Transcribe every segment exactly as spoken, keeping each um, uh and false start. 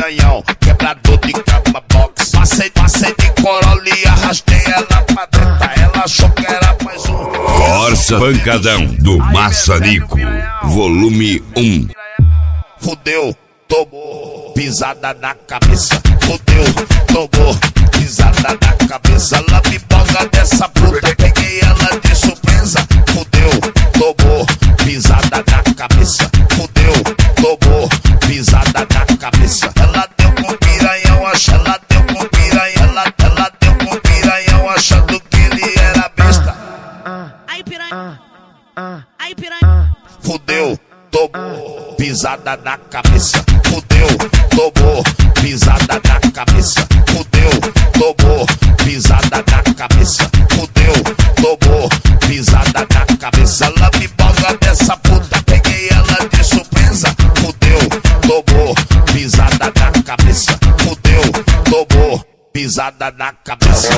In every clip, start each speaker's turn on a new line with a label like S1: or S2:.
S1: piranhão, quebrador de cama box. Passei, passei de Corolla e arrastei ela pra dentro. Ela achou que era mais um.
S2: Corsa Pancadão do Maçarico, volume um.
S1: Fudeu, tomou pisada na cabeça. Fudeu, tomou pisada na cabeça. Ela me boga dessa puta, peguei ela de surpresa. Fudeu, tomou pisada na cabeça. Fudeu, tomou pisada na cabeça. Ela deu com piranhão, acha, ela deu com piranhão, ela, ela deu com piranhão, achando que ele era besta.
S3: Aí piranha, aí piranha.
S1: Fudeu, tomou pisada na cabeça. Fudeu, tomou pisada na cabeça. Fudeu, tomou pisada na cabeça. Fudeu, tomou pisada na cabeça. Ela me boga dessa puta, peguei ela de surpresa. Fudeu, tomou pisada na cabeça. Fudeu, tomou pisada na cabeça.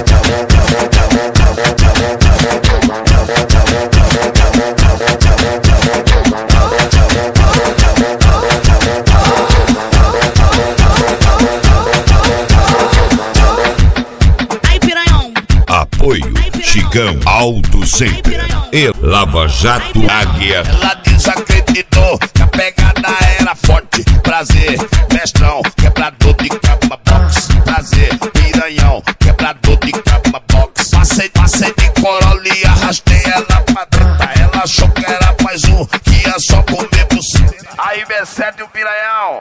S2: Apoio Chicão Auto Center e Lava Jato Águia.
S1: Ela desacreditou que a pegada era forte. Prazer, mestrão, quebrador de cama box. Prazer, piranhão, quebrador de cama box. Passei, passei de Corolla e arrastei ela pra dentro. Ela achou que era mais um, que ia só comer buceta. Aí B sete o piranhão.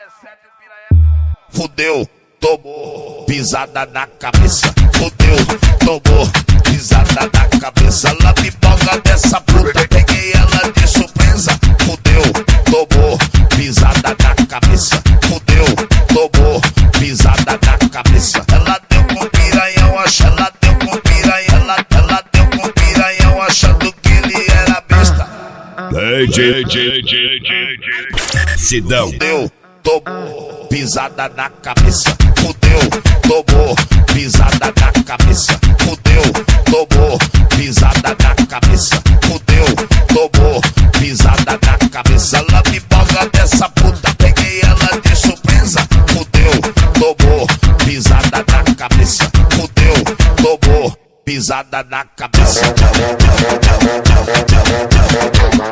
S1: Fudeu, tomou pisada na cabeça. Fudeu, tomou pisada na cabeça. Ela me boga dessa puta, peguei ela de surpresa. Fudeu, tomou pisada na cabeça. Fudeu, tomou pisada na cabeça. Ela deu com piranhão, acha, ela deu com piranhão, ela, ela deu com piranhão, achando que ele era besta.
S2: D J Sidão.
S1: Fudeu, tomou pisada na cabeça. Fudeu, tomou pisada na cabeça. Fudeu, tomou pisada na cabeça. Fudeu, tomou pisada na cabeça. Ela me boga dessa puta, peguei ela de surpresa. Fudeu, tomou pisada na cabeça. Fudeu, tomou pisada na cabeça.